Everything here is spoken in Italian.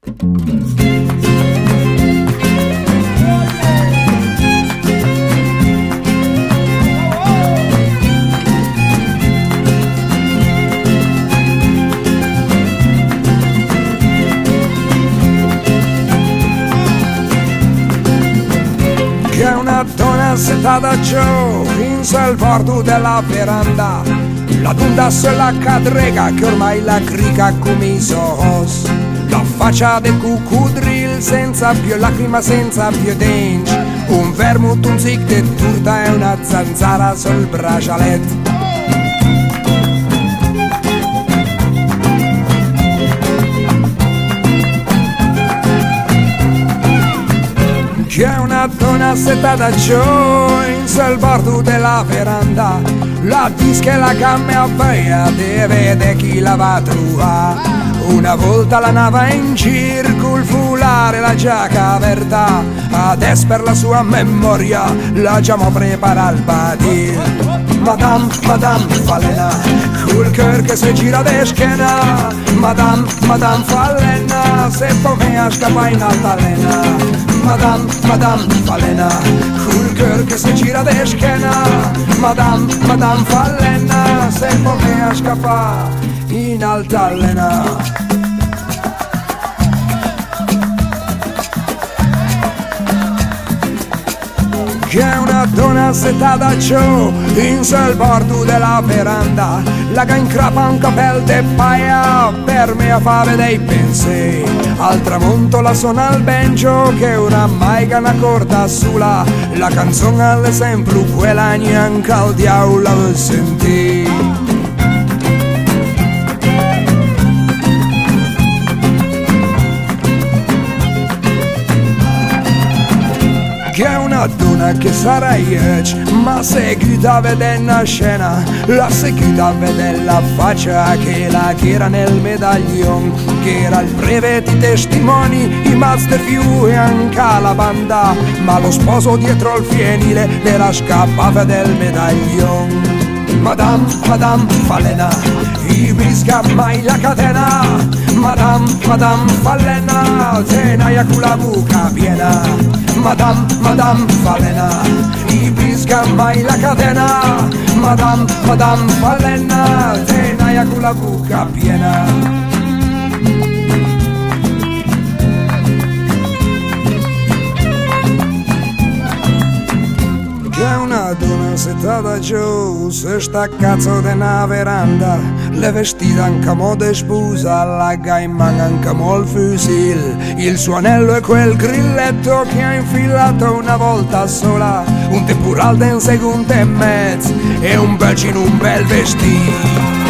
C'è una donna settata giù in sul bordo della veranda, la tunda sulla cadrega che ormai la crica come i sos, la faccia del cucudril senza più lacrima, senza più denti, un vermouth, un zig de turta e una zanzara sul braccialetto. C'è una donna settata giù in sul bordo della veranda, la disca e la gamma a via deve vedere chi la va a trovare. Una volta la nave in circo, il foulard e la giacca verda, adesso per la sua memoria la giamo prepara al badir. Madame, Madame Falena, col cœur che si gira de schiena, Madame, Madame Falena, se poi a scappa in altalena. Madame, Madame Falena, col cœur che si gira de schiena, Madame, Madame Falena, se poi a scappa in altalena. C'è una donna settata giù in sul bordo della veranda, la che incrapa un capel de paia per me a fare dei pensieri. Al tramonto la suona al banjo che oramai che una corda sola, la canzone all'esempio quella neanche al diavolo sentì. C'è una donna che sarà io, ma seguita a vedere una scena, la seguita a vedere la faccia che la che era nel medaglion, che era il breve di testimoni, i master più e anche la banda, ma lo sposo dietro il fienile era scappava del medaglion. Madame, Madame Falena, i brisca mai la catena, Madame, Madame Falena, tenaia con la buca piena. Madame, Madame Falena, i brisca mai la catena, Madame, Madame Falena, tenaia con la buca piena. C'è una donna settata giù su sta cazzo de una veranda, le vestite anche mo de sposa, la gaima anche mo il fusil, il suo anello è quel grilletto che ha infilato una volta sola, un temporal de un secondo e mezzo e un bacio in un bel vestito.